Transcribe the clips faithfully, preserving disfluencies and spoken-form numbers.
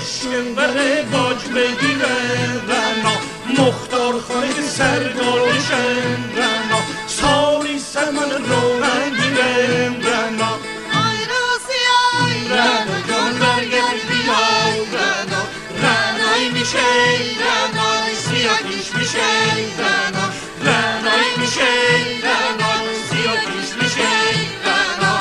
عشق بره باج بگیره رنا مختار خانه سرگالشن رنا سالی سمن رو رنگیره رنا آی رازی آی رنا جان برگرد بیای رنا رنای میشه رنای سیاکیش میشه رنا رنای میشه رنای سیاکیش میشه رنا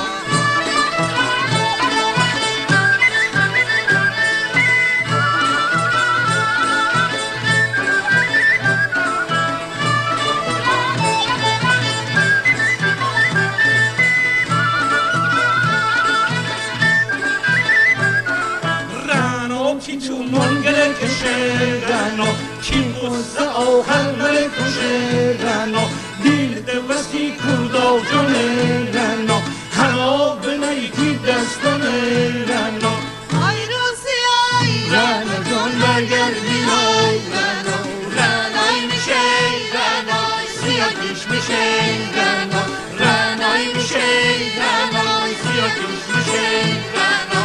کی تو منگل کشه رنا کی قصه آهن بره کشه رنا دیل دوستی کردا جانه رنا هلا به نیکی دستانه رنا آی رازی آی رنا جان برگردی آی رنا رنای میشه رنای سیاکیش میشه رنا رنای میشه رنای سیاکیش میشه رنا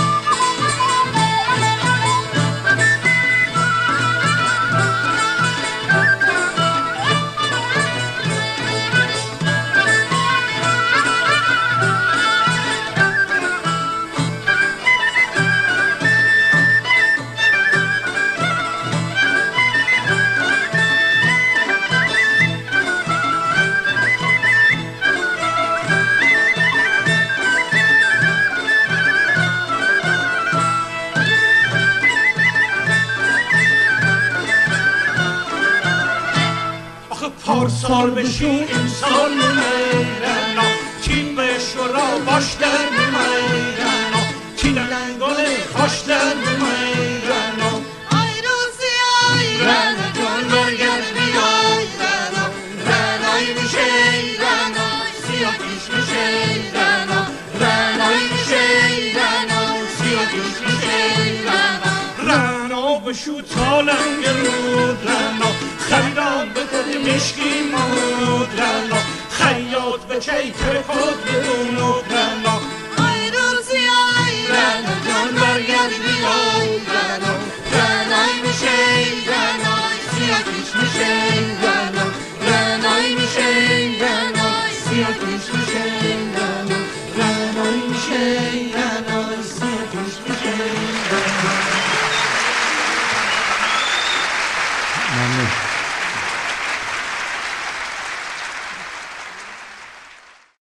پارسال بشو امسال نمیرنا کی به شورا باش در نمیرنا کی لنگال خوش در نمیرنا آی رازی آی رنا جان برگرد بیای رنا رنای میشه رنای سیاکیش میشه رنا رنای میشه رنای سیاکیش میشه رنا رنا بشو تا لنگ رود رنا خریدان بده مشکی مود رنا خیاط به چی ترکات بدونود رنا آی رازی آی رنا جان برگرد بیای رنا رنای میشه رنای سیاکیش میشه